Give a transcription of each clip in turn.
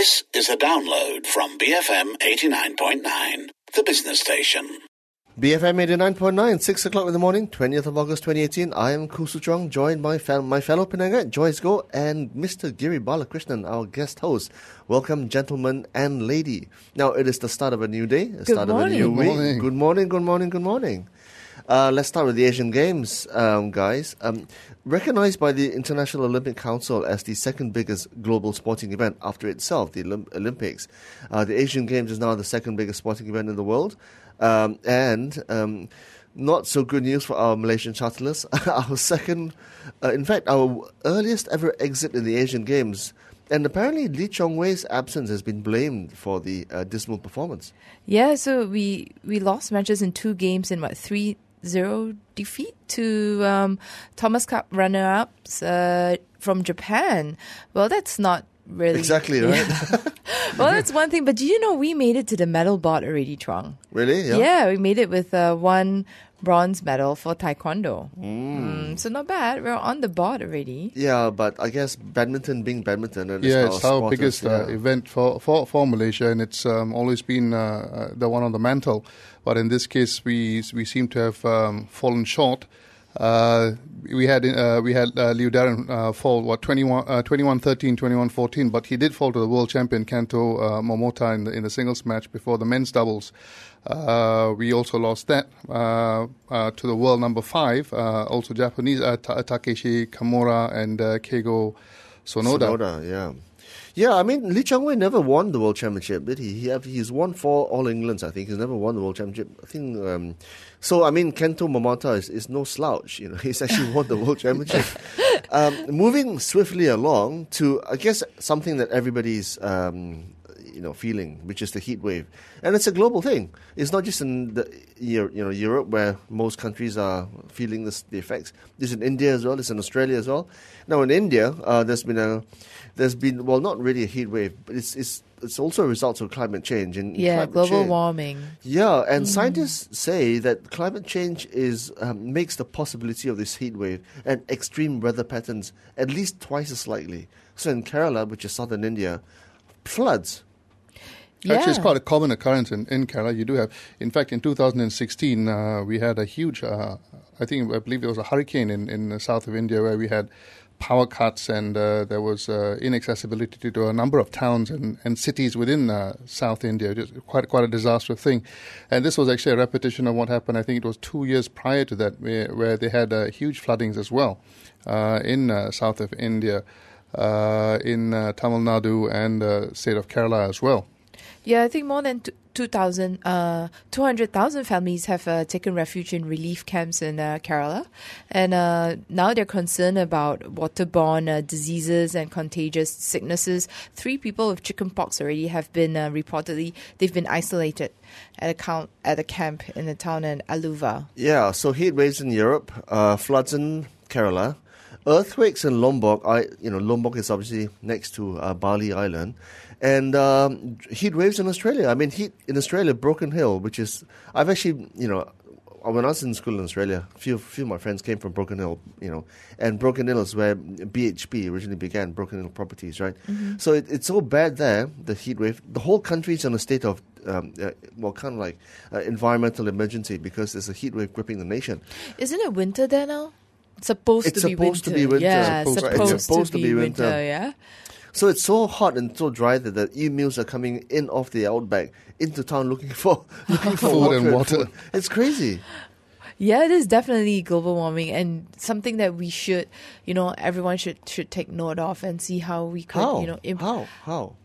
This is a download from BFM 89.9, the business station. BFM 89.9, 6 o'clock in the morning, 20th of August 2018. I am Khoo Su Chong, joined by my fellow Penangat, Joyce Goh, and Mr. Giri Balakrishnan, our guest host. Welcome, gentlemen and lady. Now, it is the start of a new day, the start of a new week. Good morning, good morning, good morning. Let's start with the Asian Games, guys. Recognized by the International Olympic Council as the second biggest global sporting event after itself, the Olympics. The Asian Games is now the second biggest sporting event in the world. And not so good news for our Malaysian shuttlers. Our earliest ever exit in the Asian Games. And apparently Lee Chong Wei's absence has been blamed for the dismal performance. Yeah, so we lost matches in 2 games in 3-0 defeat to Thomas Cup runner-ups from Japan. Well, that's not really... Exactly, right? Yeah. Well, that's one thing. But do you know we made it to the medal board already, Chuang? Really? Yeah. Yeah, we made it with 1 bronze medal for Taekwondo. So not bad. We're on the board already. Yeah, but I guess badminton being badminton. And it's our biggest event for Malaysia, and it's always been the one on the mantle. But in this case, we seem to have fallen short. We had Liu Darren fall 21-13, 21-14, but he did fall to the world champion Kento Momota in the singles match before the men's doubles. We also lost that to the world number 5, also Japanese, Takeshi Kamura and Keigo Sonoda. Yeah. Yeah, I mean, Lee Chong Wei never won the World Championship, did he? He's won 4 All Englands, I think. He's never won the World Championship. I think, Kento Momota is no slouch. You know, he's actually won the World Championship. Moving swiftly along to, I guess, something that everybody's, feeling, which is the heat wave. And it's a global thing. It's not just in Europe, where most countries are feeling the effects. It's in India as well. It's in Australia as well. Now, in India, there's been not really a heat wave, but it's also a result of climate change and global warming. Yeah, and scientists say that climate change makes the possibility of this heat wave and extreme weather patterns at least twice as likely. So in Kerala, which is southern India, floods. Yeah. Actually, it's quite a common occurrence in Kerala. You do have, in fact, in 2016, we had a huge, I believe there was a hurricane in the south of India where we had power cuts and there was inaccessibility to a number of towns and cities within South India. Just quite a disastrous thing. And this was actually a repetition of what happened, I think it was 2 years prior to that, where they had huge floodings as well in south of India, in Tamil Nadu and the state of Kerala as well. Yeah, I think more than 200,000 families have taken refuge in relief camps in Kerala. And now they're concerned about waterborne diseases and contagious sicknesses. 3 people with chickenpox already have been they've been isolated at a camp in the town in Aluva. Yeah, so heat waves in Europe, floods in Kerala, earthquakes in Lombok. Lombok is obviously next to Bali Island. And heat waves in Australia. I mean, heat in Australia, Broken Hill, which is... I've actually, when I was in school in Australia, a few of my friends came from Broken Hill, and Broken Hill is where BHP originally began, Broken Hill Properties, right? Mm-hmm. So it's so bad there, the heat wave. The whole country is in a state of, environmental emergency because there's a heat wave gripping the nation. Isn't it winter there now? It's supposed to be winter. Yeah, it's supposed to be winter, yeah. So it's so hot and so dry that the emus are coming in off the outback into town looking for food and water. It's crazy. Yeah, it is definitely global warming and something that we should, everyone should take note of and see how we could, How?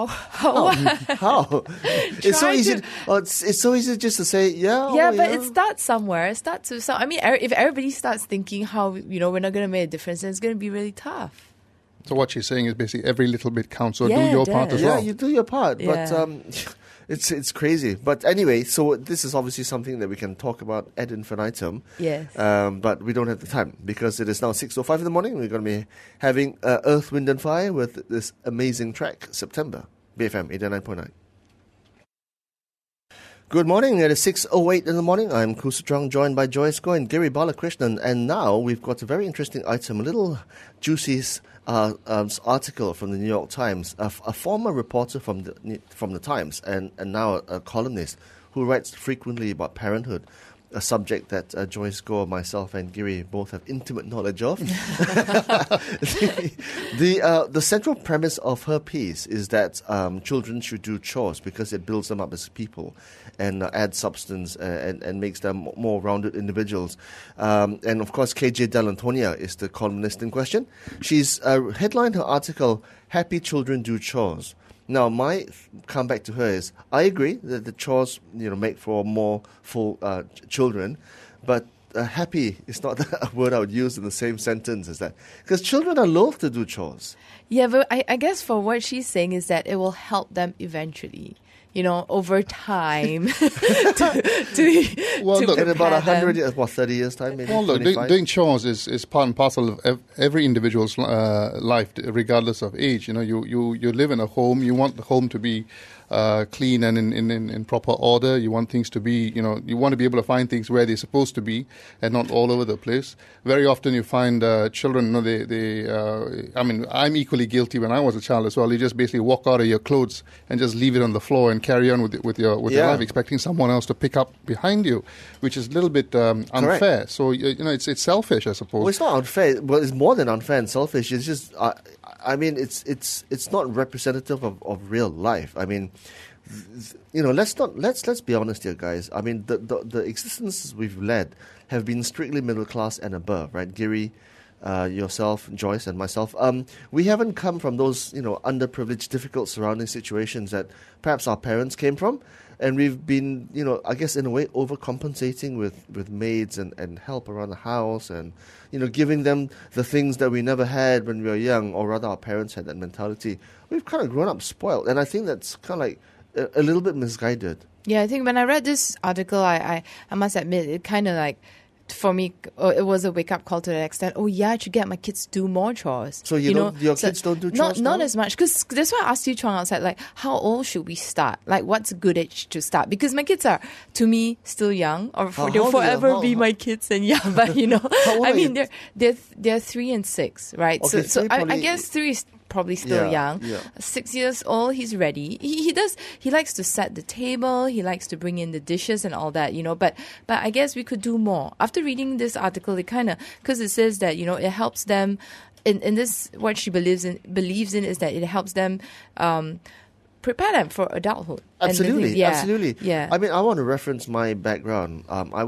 It's so easy. It's so easy just to say, but it starts somewhere. It starts with some. I mean, if everybody starts thinking how we're not going to make a difference, then it's going to be really tough. So what she's saying is basically every little bit counts. So do your part as well. Yeah, you do your part. Yeah. But it's crazy. But anyway, so this is obviously something that we can talk about ad infinitum. Yes. But we don't have the time because it is now 6:05 in the morning. We're going to be having Earth, Wind and Fire with this amazing track, September, BFM 89.9. Good morning. It is 6:08 in the morning. I'm Kusutrang, joined by Joyce Goh and Giri Balakrishnan. And now we've got a very interesting item, a little juicy article from the New York Times. A former reporter from the Times and now a columnist who writes frequently about parenthood, a subject that Joyce Goh, myself, and Giri both have intimate knowledge of. The central premise of her piece is that children should do chores because it builds them up as people and adds substance and makes them more rounded individuals. And of course, KJ Delantonia is the columnist in question. She's headlined her article, "Happy Children Do Chores." Now, my comeback to her is, I agree that the chores, make for more full children, but happy is not a word I would use in the same sentence as that. Because children are loath to do chores. Yeah, but I guess for what she's saying is that it will help them eventually. Over time, look, in about 100 years, 30 years' time, maybe. Well, look, doing chores is part and parcel of every individual's life, regardless of age. You live in a home. You want the home to be clean and in proper order. You want things to be, you want to be able to find things where they're supposed to be and not all over the place. Very often you find children, I'm equally guilty when I was a child as well. You just basically walk out of your clothes and just leave it on the floor and carry on with your life, expecting someone else to pick up behind you, which is a little bit unfair. Correct. So, it's selfish, I suppose. Well, it's not unfair. Well, it's more than unfair and selfish. It's just, it's not representative of real life. I mean, let's be honest here, guys. I mean, the existences we've led have been strictly middle class and above, right? Giri, yourself, Joyce, and myself. We haven't come from those, underprivileged, difficult surrounding situations that perhaps our parents came from. And we've been, I guess in a way overcompensating with maids and help around the house and, giving them the things that we never had when we were young, or rather our parents had that mentality. We've kind of grown up spoiled. And I think that's kind of like a little bit misguided. Yeah, I think when I read this article, I must admit, it kind of like, for me, it was a wake-up call to the extent, I should get my kids to do more chores. So your kids don't do chores Not now? as much, because that's why I asked you, Chuang, outside, like, how old should we start? Like, what's a good age to start? Because my kids are, to me, still young, or they'll forever be my kids and young, but, I mean, they're 3 and 6, right? Okay, so I guess 3 is probably still young. Yeah. 6 years old, he's ready. He likes to set the table. He likes to bring in the dishes and all that, But I guess we could do more. After reading this article, it kind of, because it says that, it helps them, in this, what she believes in is that it helps them prepare them for adulthood. Absolutely, absolutely. Yeah. I mean, I want to reference my background.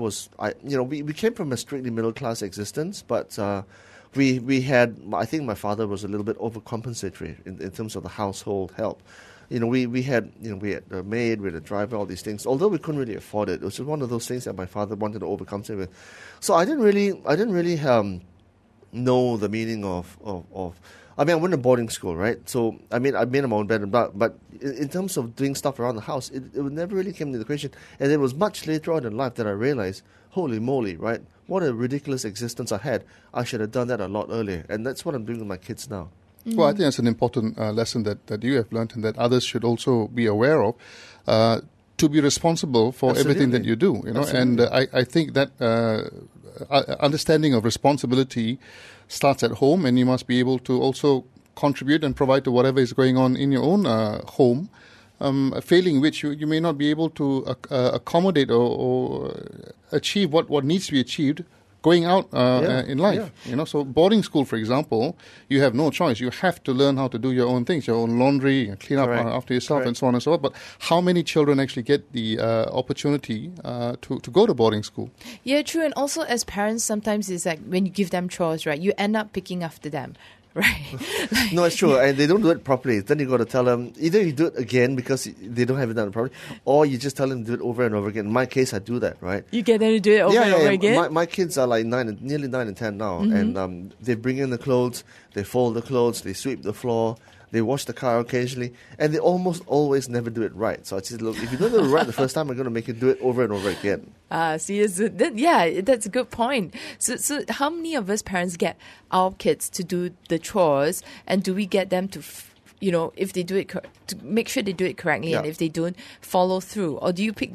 We came from a strictly middle class existence, but we had, I think my father was a little bit overcompensatory in terms of the household help. We had a maid, we had a driver, all these things. Although we couldn't really afford it, it was just one of those things that my father wanted to overcompensate with. So I didn't really know the meaning of. I mean, I went to boarding school, right? So I made my own bed, but in terms of doing stuff around the house, it never really came into the equation. And it was much later on in life that I realized, holy moly, right? What a ridiculous existence I had. I should have done that a lot earlier. And that's what I'm doing with my kids now. Well, I think that's an important lesson that you have learned and that others should also be aware of, to be responsible for everything that you do. And I think that understanding of responsibility starts at home, and you must be able to also contribute and provide to whatever is going on in your own home. Failing which you may not be able to accommodate or achieve what needs to be achieved going out in life. So boarding school, for example, you have no choice. You have to learn how to do your own things, your own laundry, clean up after yourself, and so on and so forth. But how many children actually get the opportunity to go to boarding school? Yeah, true. And also as parents, sometimes it's like when you give them chores, right, you end up picking after them. Right. No, it's true. And they don't do it properly. Then you got to tell them, either you do it again because they don't have it done properly, or you just tell them to do it over and over again. In my case, I do that, right? You get them to do it over and over again? My kids are like nearly 9 and 10 now. Mm-hmm. And they bring in the clothes, they fold the clothes, they sweep the floor, they wash the car occasionally, and they almost always never do it right. So I said, look, if you don't do it right the first time, I'm going to make you do it over and over again. See, that's a good point. So how many of us parents get our kids to do the chores, and do we get them to, if they do it, to make sure they do it correctly, and if they don't, follow through? Or do you pick that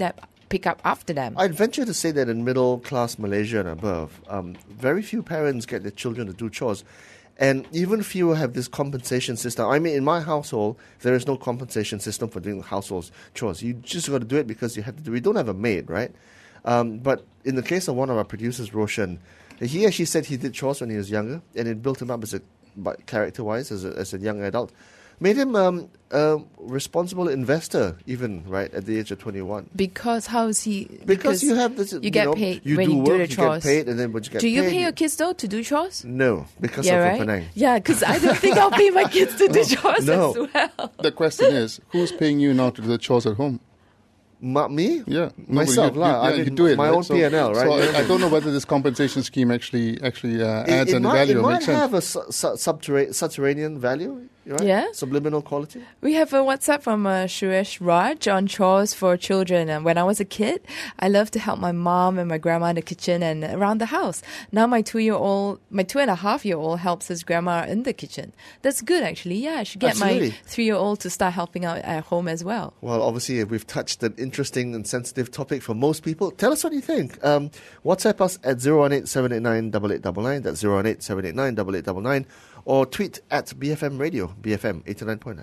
pick up after them. I'd venture to say that in middle-class Malaysia and above, very few parents get their children to do chores. And even fewer have this compensation system. I mean, in my household, there is no compensation system for doing household chores. You just got to do it because you have to do it. We don't have a maid, right? But in the case of one of our producers, Roshan, he actually said he did chores when he was younger, and it built him up character-wise as a young adult. Made him a responsible investor, even right at the age of 21. Because how is he? Because you have this. You get paid you when do you work, do the chores. You get paid, and then when you get do you paid, pay your kids though to do chores? No, because of right? Penang. Yeah, because I don't think I'll pay my kids to do chores as well. The question is, who's paying you now to do the chores at home? Me? Yeah, myself. You do it. My own P&L, right? So I don't know whether this compensation scheme actually adds any value. It might have a subterranean value, right? Yeah. Subliminal quality. We have a WhatsApp from Suresh Raj on chores for children. And when I was a kid, I loved to help my mom and my grandma in the kitchen and around the house. Now my 2.5-year-old helps his grandma in the kitchen. That's good, actually. Yeah, I should get my 3-year-old to start helping out at home as well. Well, obviously, we've touched an interesting and sensitive topic for most people. Tell us what you think. WhatsApp us at 018-789-8899. That's 018-789-8899. Or tweet at BFM Radio, BFM 89.9.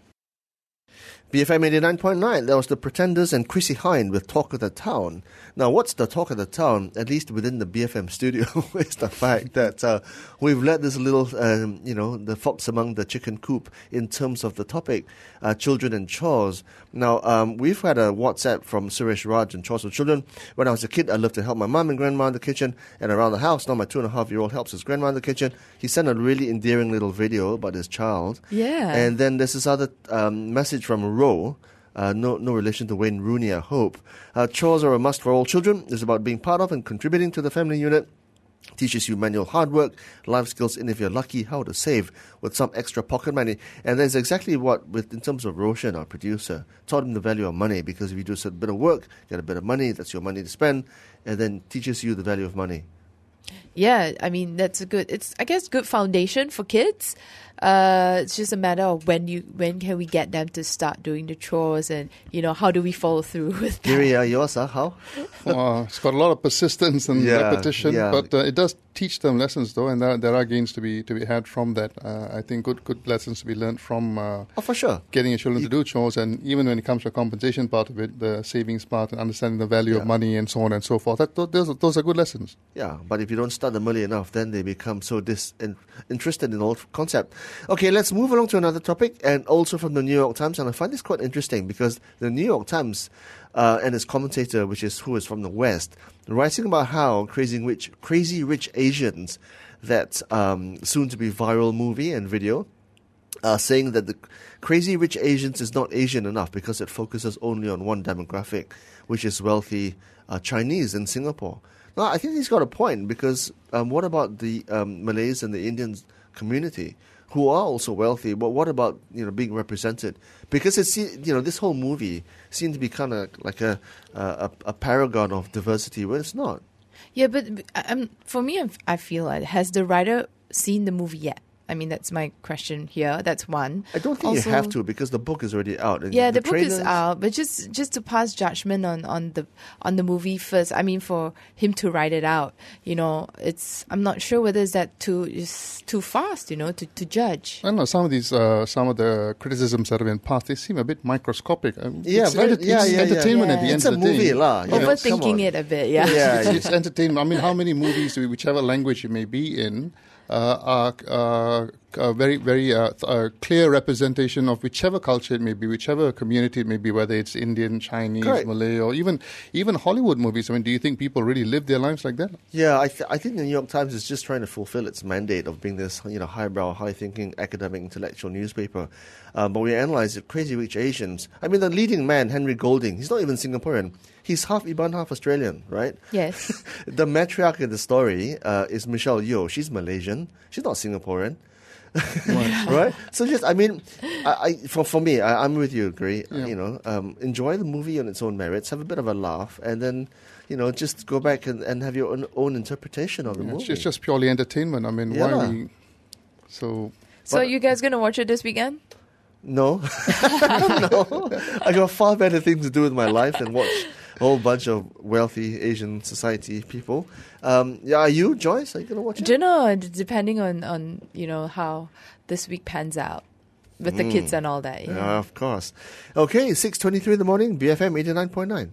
BFM 89.9, that was The Pretenders and Chrissy Hynde with Talk of the Town. Now, what's the talk of the town, at least within the BFM studio, is the fact that we've let this little, the fox among the chicken coop in terms of the topic, children and chores. Now, we've had a WhatsApp from Suresh Raj and Chores for Children. When I was a kid, I loved to help my mum and grandma in the kitchen and around the house. Now my 2.5-year-old helps his grandma in the kitchen. He sent a really endearing little video about his child. Yeah. And then there's this other message from Ro. No relation to Wayne Rooney, I hope. Chores are a must for all children. It's about being part of and contributing to the family unit. Teaches you manual hard work, life skills, and if you're lucky, how to save with some extra pocket money. And that's exactly what, in terms of Roshan, our producer, taught him the value of money. Because if you do a bit of work, get a bit of money, that's your money to spend, and then teaches you the value of money. Yeah, I mean, that's I guess, good foundation for kids. It's just a matter of when can we get them to start doing the chores, and how do we follow through with that? Giri, yours, how? It's got a lot of persistence and repetition, but it does teach them lessons though, and there are gains to be had from that. I think good lessons to be learned from. For sure. Getting your children to do chores, and even when it comes to the compensation part of it, the savings part, and understanding the value of money and so on and so forth. Those are good lessons. Yeah, but if you don't start them early enough, then they become so interested in the whole concept. Okay, let's move along to another topic, and also from the New York Times. And I find this quite interesting because the New York Times and its commentator, who is from the West, writing about how Crazy Rich Asians, that soon-to-be viral movie and video, saying that the Crazy Rich Asians is not Asian enough because it focuses only on one demographic, which is wealthy Chinese in Singapore. Now, I think he's got a point, because what about the Malays and the Indian community who are also wealthy? But what about being represented? Because this whole movie seemed to be kind of like a paragon of diversity, when it's not. Yeah, but for me, I feel like, has the writer seen the movie yet? I mean, that's my question here. That's one. I don't think you have to, because the book is already out. And the book is out, but just to pass judgment on the movie first. I mean, for him to write it out, I'm not sure whether is too fast, to judge. I don't know, some of the criticisms that have been passed, they seem a bit microscopic. It's entertainment at the end of the day. It's a movie, overthinking it a bit. Yeah, it's entertainment. I mean, how many movies, whichever language you may be in, are very, very clear representation of whichever culture it may be, whichever community it may be, whether it's Indian, Chinese, Correct. Malay, or even Hollywood movies. I mean, do you think people really live their lives like that? Yeah, I think the New York Times is just trying to fulfill its mandate of being this highbrow, high-thinking, academic, intellectual newspaper. But we analyze it, Crazy Rich Asians. I mean, the leading man, Henry Golding, he's not even Singaporean. He's half Iban, half Australian, right? Yes. The matriarch of the story is Michelle Yeoh. She's Malaysian. She's not Singaporean. Right? So for me, I'm with you, Gray. Yeah. Enjoy the movie on its own merits, have a bit of a laugh, and then just go back and have your own interpretation of the movie. It's just purely entertainment. I mean, why are we So you guys gonna watch it this weekend? No. No. I got far better things to do with my life than watch whole bunch of wealthy Asian society people. Are you, Joyce? Are you going to watch it? Don't know, depending on how this week pans out with the kids and all that. Yeah, of course. Okay, 6:23 in the morning, BFM 89.9.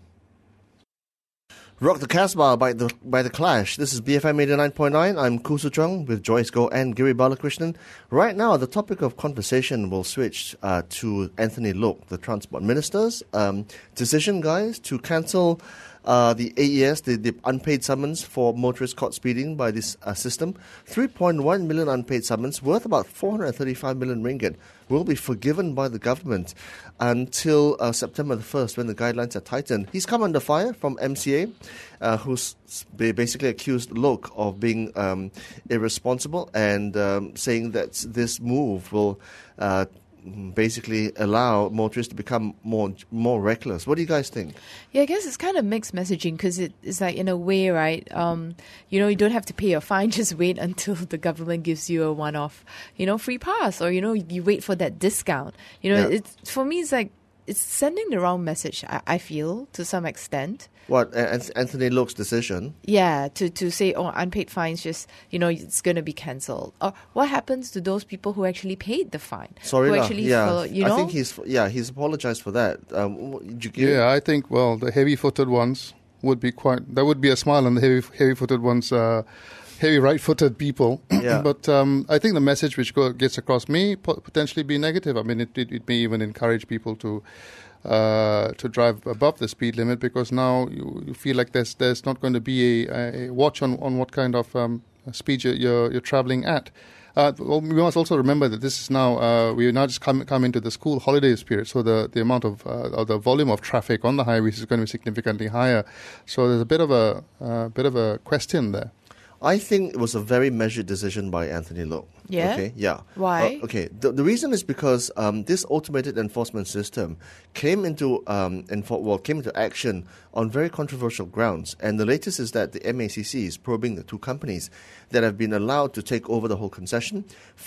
Rock the Casbah by the Clash. This is BFM 89.9. I'm Khoo Su Chung with Joyce Goh and Giri Balakrishnan. Right now, the topic of conversation will switch to Anthony Loke, the Transport Minister's decision, guys, to cancel the AES, the unpaid summons for motorists caught speeding by this system. 3.1 million unpaid summons, worth about 435 million ringgit, will be forgiven by the government until September the 1st, when the guidelines are tightened. He's come under fire from MCA, who's basically accused Loke of being irresponsible and saying that this move will basically allow motorists to become more reckless. What do you guys think? Yeah, I guess it's kind of mixed messaging, because it's like, in a way, right, you don't have to pay your fine, just wait until the government gives you a one-off, free pass, or, you wait for that discount. It's, for me, it's like, it's sending the wrong message, I feel, to some extent. What, Anthony Loke's decision? Yeah, to say, unpaid fines, just, it's going to be cancelled. Or what happens to those people who actually paid the fine? Sorry, who actually I think he's apologized for that. I think, the heavy-footed ones would be there would be a smile on the heavy-footed ones, heavy right-footed people. Yeah. But I think the message which gets across may potentially be negative. I mean, it may even encourage people to drive above the speed limit, because now you feel like there's not going to be a watch on what kind of speed you're traveling at. We must also remember that this is now we now just come into the school holidays period, so the amount of or the volume of traffic on the highways is going to be significantly higher. So there's a bit of a question there. I think it was a very measured decision by Anthony Loke. Yeah? Okay. Yeah. Why? Okay. The reason is because this automated enforcement system came into action on very controversial grounds, and the latest is that the MACC is probing the two companies that have been allowed to take over the whole concession,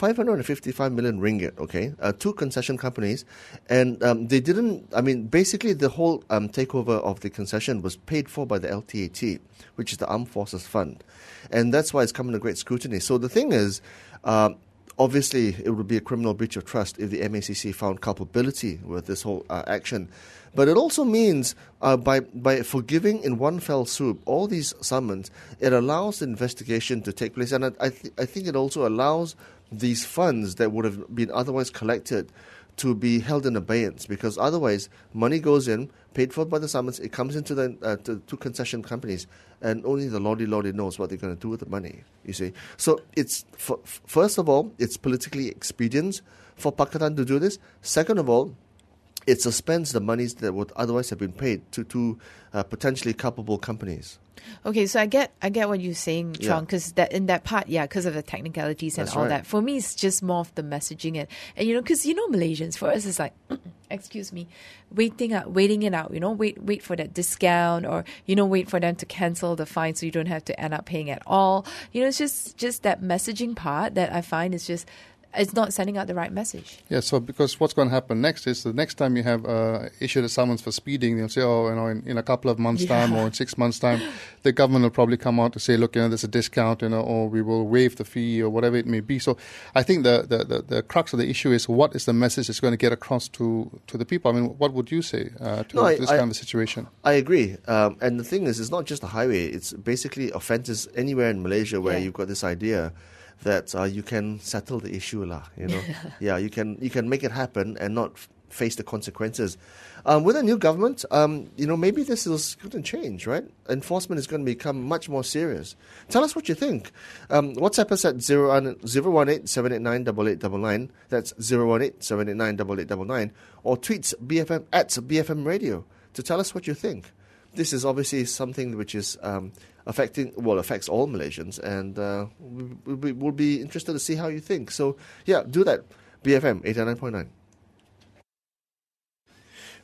555 million ringgit. Okay, two concession companies, and they didn't. I mean, basically, the whole takeover of the concession was paid for by the LTAT, which is the Armed Forces Fund, and that's why it's come under great scrutiny. So the thing is, obviously, it would be a criminal breach of trust if the MACC found culpability with this whole action. But it also means by forgiving in one fell swoop all these summons, it allows the investigation to take place. And I think it also allows these funds that would have been otherwise collected to be held in abeyance, because otherwise money goes in, paid for by the summons, it comes into the two concession companies, and only the Lordy knows what they're going to do with the money, you see. So it's, first of all, it's politically expedient for Pakatan to do this. Second of all, it suspends the monies that would otherwise have been paid to potentially culpable companies. Okay, so I get what you're saying, Chong, because in that part, because of the technicalities and That's all right. that. For me, it's just more of the messaging and because Malaysians, for us, it's like, excuse me, waiting it out. Wait for that discount, or wait for them to cancel the fine so you don't have to end up paying at all. It's just that messaging part that I find is just. It's not sending out the right message. Yeah, so because what's going to happen next is the next time you have issued a summons for speeding, they'll say, in a couple of months' time or in 6 months' time, the government will probably come out to say, look, there's a discount, or we will waive the fee or whatever it may be. So I think the crux of the issue is, what is the message it's going to get across to the people? I mean, what would you say to this kind of a situation? I agree. And the thing is, it's not just a highway. It's basically offences anywhere in Malaysia where you've got this idea that you can settle the issue, Yeah, you can make it happen and not face the consequences. With a new government, maybe this is going to change, right? Enforcement is going to become much more serious. Tell us what you think. WhatsApp us at 018-789-8899. That's 018-789-8899. Or tweets BFM at BFM Radio to tell us what you think. This is obviously something which is affects all Malaysians, and we'll be interested to see how you think. So, do that. BFM 89.9.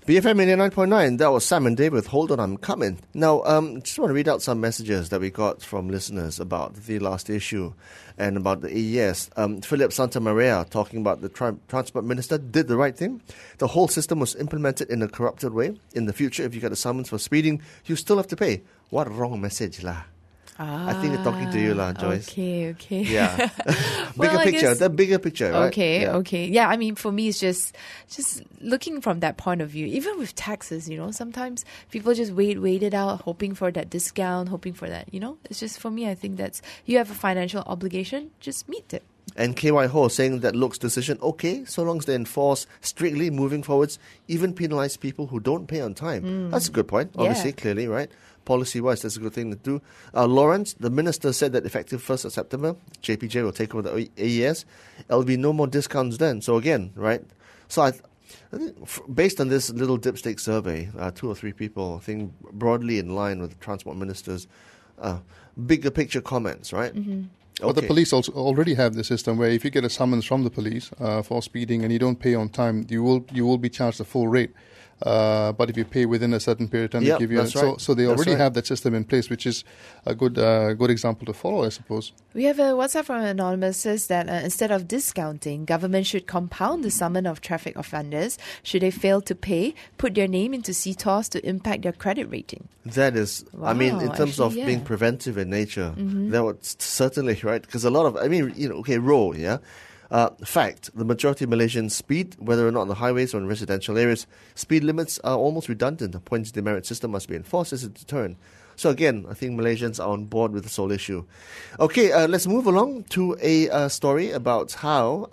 BFM 89.9, that was Sam and Dave with Hold On, I'm Coming. Now, just want to read out some messages that we got from listeners about the last issue and about the AES. Philip Santa Maria talking about the Transport Minister did the right thing. The whole system was implemented in a corrupted way. In the future, if you get a summons for speeding, you still have to pay. What a wrong message, lah. I think they're talking to you, Joyce. Okay. Yeah. Well, the bigger picture, right? Okay. Yeah, I mean, for me, it's just looking from that point of view. Even with taxes, sometimes people just wait it out, hoping for that discount, hoping for that, It's just, for me, I think that's, you have a financial obligation, just meet it. And KY Ho saying that Look's decision, okay, so long as they enforce strictly moving forwards, even penalise people who don't pay on time. That's a good point, obviously, clearly, right? Policy-wise, that's a good thing to do. Lawrence, the minister said that effective 1st of September, JPJ will take over the AES. There'll be no more discounts then. So again, right? So I think based on this little dipstick survey, 2 or 3 people, I think broadly in line with the transport minister's bigger picture comments, right? Mm-hmm. But the police also already have the system where if you get a summons from the police for speeding and you don't pay on time, you will be charged the full rate. But if you pay within a certain period of time, they give you. So they already have that system in place, which is a good example to follow, I suppose. We have a WhatsApp from Anonymous says that instead of discounting, government should compound the summon of traffic offenders. Should they fail to pay, put their name into CTOS to impact their credit rating. That is, wow, I mean, in terms of being preventive in nature, that was certainly right. Because a lot of, row, yeah. Fact, the majority of Malaysians speed, whether or not on the highways or in residential areas. Speed limits are almost redundant. The points demerit system must be enforced as a deterrent. So again, I think Malaysians are on board with this whole issue. Okay, let's move along to a story about how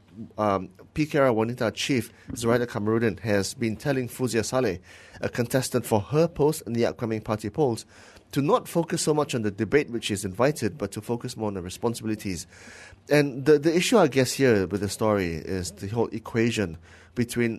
PKR Wanita chief Zuraida Kamarudin has been telling Fuzia Saleh, a contestant for her post in the upcoming party polls, to not focus so much on the debate which is invited, but to focus more on the responsibilities. And the issue, I guess, here with the story is the whole equation between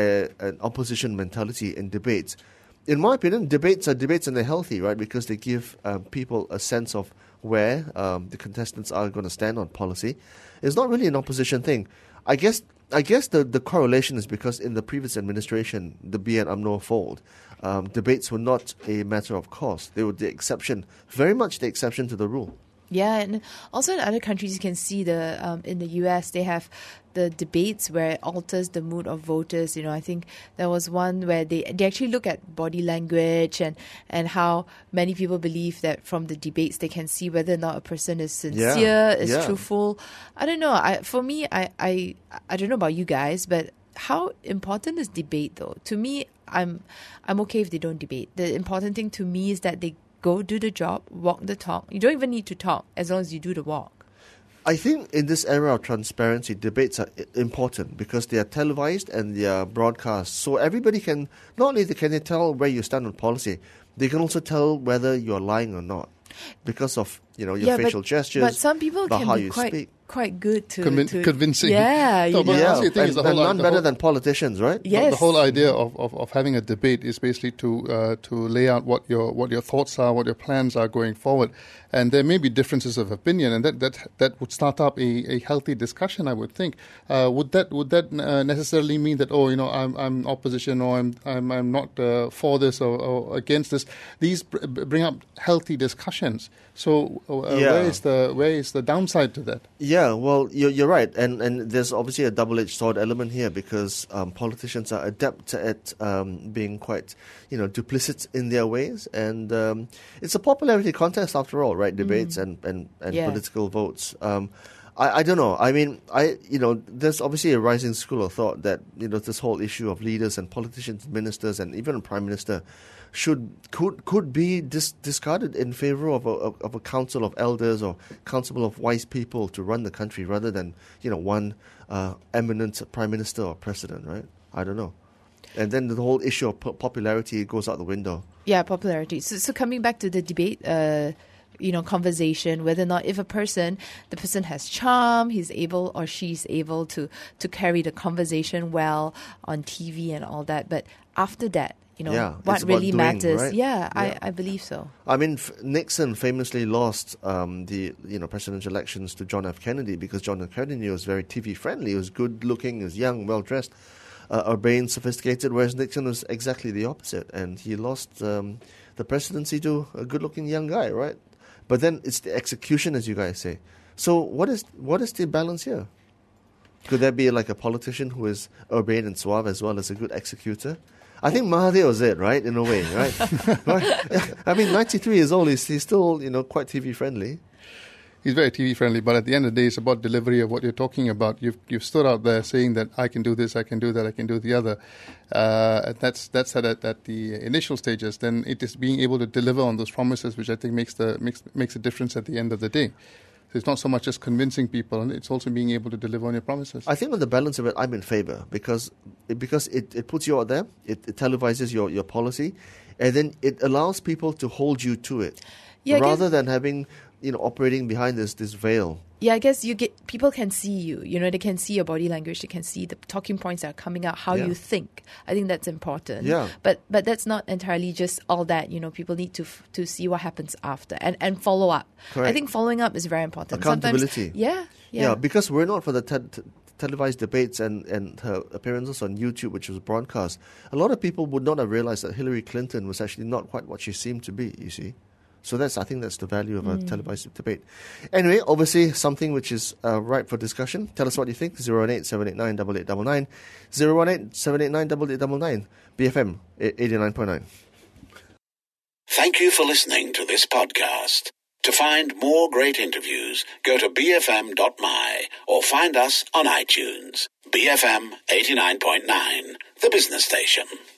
an opposition mentality and debates. In my opinion, debates are debates and they're healthy, right? Because they give people a sense of where the contestants are going to stand on policy. It's not really an opposition thing. I guess the correlation is because in the previous administration, the BN UMNO fold, debates were not a matter of course. They were the exception, very much the exception to the rule. Yeah, and also in other countries, you can see in the US, they have the debates where it alters the mood of voters. I think there was one where they actually look at body language and how many people believe that from the debates they can see whether or not a person is sincere, is truthful. I don't know. For me, I don't know about you guys, but how important is debate though? To me, I'm okay if they don't debate. The important thing to me is that they go do the job, walk the talk. You don't even need to talk as long as you do the walk. I think in this era of transparency, debates are important because they are televised and they are broadcast. So everybody can, not only can they tell where you stand on policy, they can also tell whether you're lying or not because of your facial gestures. But some people about can how be you quite speak. Quite good to convincing. Yeah, no, and none better than politicians, right? Yes. The whole idea of having a debate is basically to lay out what your thoughts are, what your plans are going forward, and there may be differences of opinion, and that would start up a healthy discussion. I would think. Would that necessarily mean that I'm opposition or I'm not for this or against this? These bring up healthy discussions. So where is the downside to that? Yeah, well, you're right, and there's obviously a double-edged sword element here because politicians are adept at being quite, duplicit in their ways, and it's a popularity contest after all, right? Debates and political votes. I don't know. I mean, there's obviously a rising school of thought that this whole issue of leaders and politicians, ministers, and even a prime minister could be discarded in favor of a council of elders or council of wise people to run the country rather than one eminent prime minister or president, right? I don't know. And then the whole issue of popularity goes out the window. Yeah, popularity. So coming back to the debate, conversation, whether or not if the person has charm, he's able or she's able to carry the conversation well on TV and all that. But after that, what really matters. Right? Yeah, I believe so. I mean, Nixon famously lost the presidential elections to John F. Kennedy because John F. Kennedy was very TV friendly. He was good looking, he was young, well dressed. urbane, sophisticated, whereas Nixon was exactly the opposite, and he lost the presidency to a good-looking young guy, right? But then it's the execution, as you guys say. So what is the balance here? Could there be like a politician who is urbane and suave as well as a good executor? I think Mahathir was it, right? In a way, right? Right? I mean, 93 years old. He's still, quite TV friendly. He's very TV friendly, but at the end of the day, it's about delivery of what you're talking about. You've stood out there saying that I can do this, I can do that, I can do the other. That's at the initial stages. Then it is being able to deliver on those promises, which I think makes a difference at the end of the day. So it's not so much just convincing people, and it's also being able to deliver on your promises. I think on the balance of it, I'm in favour because it puts you out there, it televises your policy, and then it allows people to hold you to it, rather than having operating behind this veil. Yeah, I guess people can see you. They can see your body language. They can see the talking points that are coming out, how you think. I think that's important. Yeah. But that's not entirely just all that. People need to see what happens after and follow up. Correct. I think following up is very important. Accountability. Sometimes, yeah. Because we're not for the televised debates and her appearances on YouTube, which was broadcast. A lot of people would not have realized that Hillary Clinton was actually not quite what she seemed to be, you see. So I think that's the value of a televised debate. Anyway, obviously something which is ripe for discussion. Tell us what you think. 018-789-8899. 018-789-8899. BFM 89.9. Thank you for listening to this podcast. To find more great interviews, go to bfm.my or find us on iTunes. BFM 89.9, the business station.